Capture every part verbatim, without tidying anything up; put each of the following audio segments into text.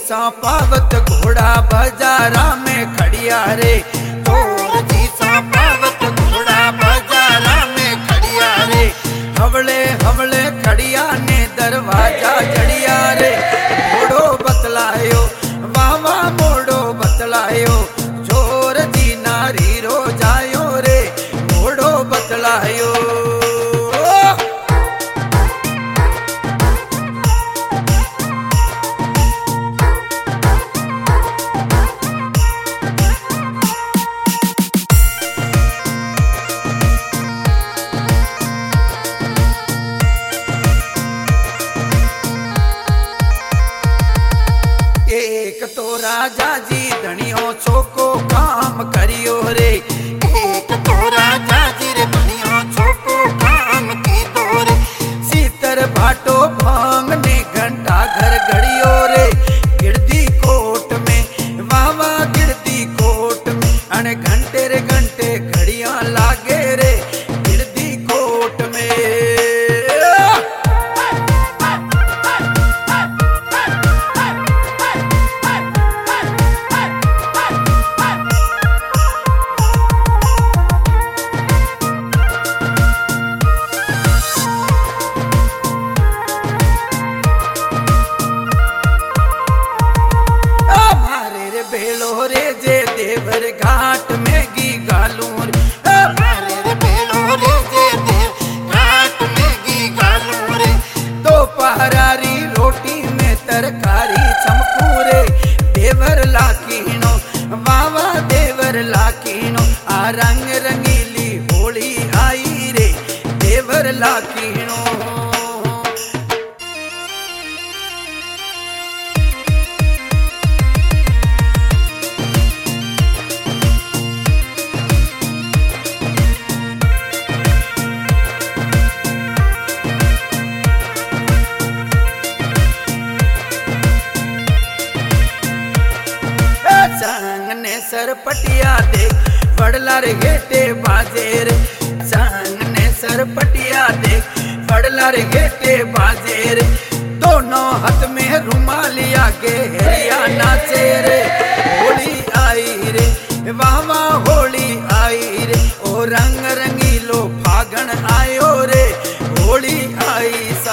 सा पावत घोड़ा बाजारा में खड़िया रे, चोर जी सा पावत घोड़ा बाजारा में खड़िया रे। हवले हवले खड़िया ने दरवाजा जड़िया रे, मोड़ो बतलायो वावा मोड़ो बतलायो, चोर जी नारी रो जायो रे, मोड़ो बतलायो। एक तो राजा जी धनियो छोको काम करियो रे, एक तो राजा जी रे धनियो छोको काम की दो रे। सीतर भाटो भांग ने घंटा घर घड़ियो रे, गिरदी कोट में वावा गिरदी कोट में, अने घंटे रे घंटे घड़ियां लागे रे गिरदी कोट में। भेलो रे जे देवर घाट में गी गालू रे, मारे रे भेलो रे जे देव घाट में गी गालू रे। दो पहरारी रोटी में तरकारी चमकू रे, देवर लाकीनो वावा देवर लाकीनो, आ रंग रंगीली होली आई रे देवर लाकीनो। संग ने सरपटिया देख बड़ला रे गेटे बाजे रे, संग ने सरपटिया देख बड़ला रे गेटे बाजे रे। दोनों हाथ में रुमालिया के हेरिया नाचे रे, होली आई रे वावा होली आई रे, ओ रंग रंगीलो फागण आयो रे होली आई सा।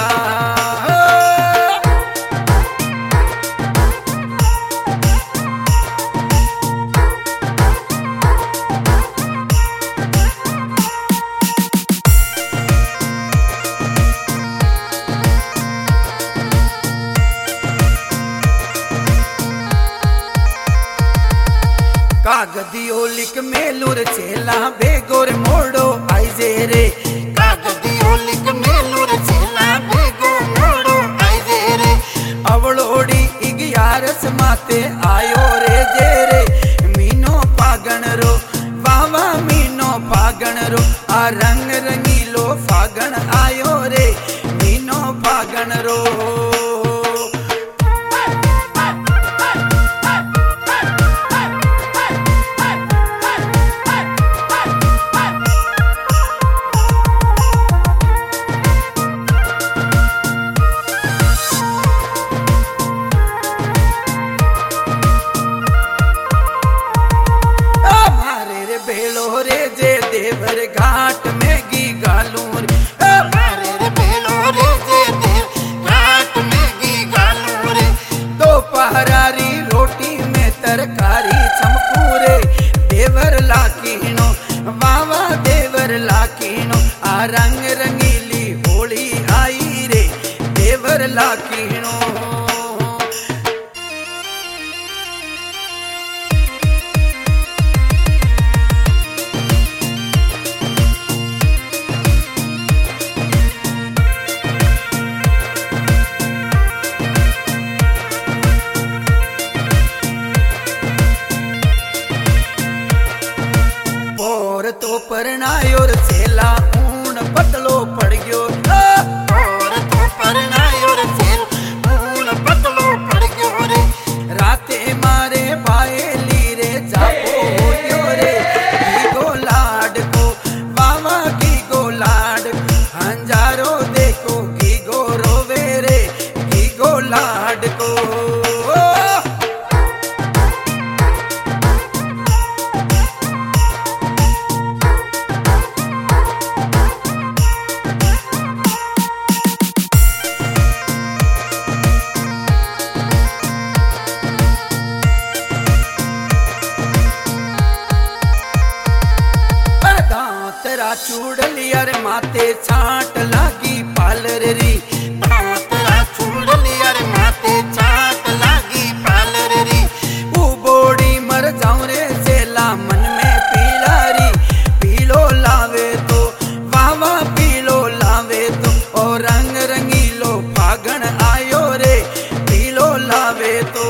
कागदियो लिख मेलूर चेला बेगोर मोड़ो आइजे रे, कागदियो लिख मेलूर चेला बेगो मोड़ो आइजे रे। अवलोड़ी इग्यारस माते आयो रे जे रे, मीनो फागण रो वावा मीनो फागण रो, आ रंग रंगीलो फागण आयो रे मीनो फागण रो। भेलो रे जे देवर घाट में गी गालू रे, मारे रे भेलो रे जे देव घाट में गी गालू रे। दो पहरारी रोटी में तरकारी चमकू रे, देवर लाकीनो वावा देवर लाकीनो, आ रंग रंगीली होली आई रे देवर लाकीनो। तो परनायो रे चेला ऊन पतलो पड़ गयो, और तो परनायो रे चेला चाट लागी पालर री, भावतरा छूड़ लियर माते चाट लागी पालर री। ऊ बोड़ी मर जाऊं रे जेला मन में पीला री, पीलो लावे तो वावा पीलो लावे तो, और रंग रंगीलो फागण आयो रे, पीलो लावे तो।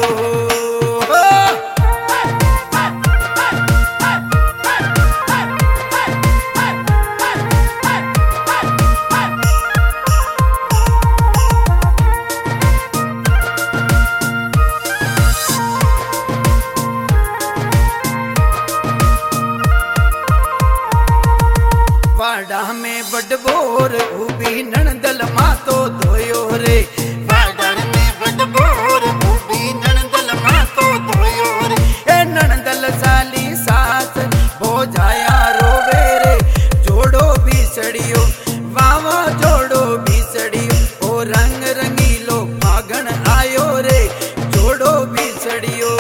वाड़ा में बडबोर उबी नणदल मातो धोयो रे, वाड़ा में बडबोर उबी नणदल मातो धोयो रे। ए नणदल साली सास भोजाया रोवे रे, जोड़ो बिछड़ियो वावा जोड़ो बिछड़ियो, ओ रंग रंगीलो फागण आयो रे, जोड़ो बिछड़ियो।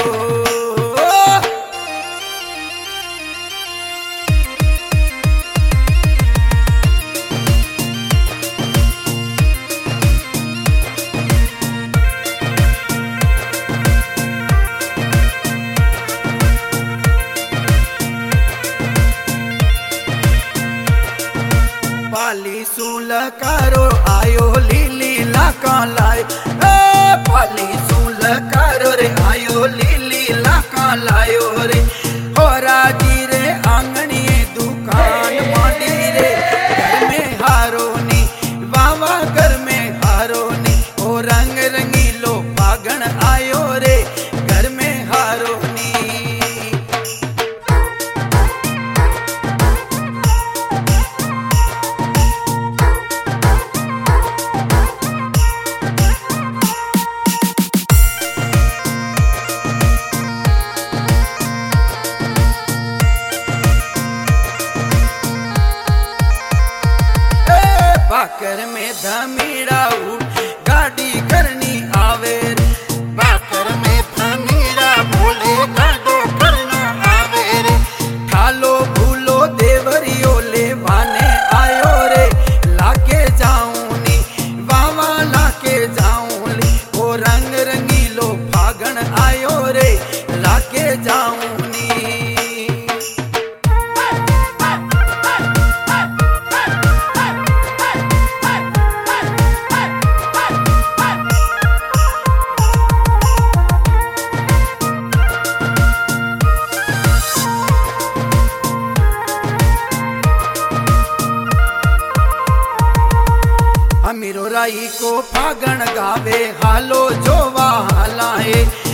पाली सूल कारो आयो लीली लाका लाए, पाली सूल कारो रे आयो लीली लाका लायो रे। होरा जी रे आंगणिए दुकान मांडी रे, घर में हारो नी वावा घर में हारो नी, ओ रंग रंगीलो फागण आयो रे, घर में हारो नी। बाकर में धमीड़ा उठ गाड़ी करनी आवे रे, बाकर में धमीड़ा बोले गाड़ो करना आवे रे। खालो भूलो देवरियो ले वाने आयो रे, लाके जाऊं नी वावा लाके जाऊं ली, ओ रंग रंगीलो फागण आयो रे, लाके जाऊं नी। अमीरो राई को फागण गावे हालो जोवा हालाए,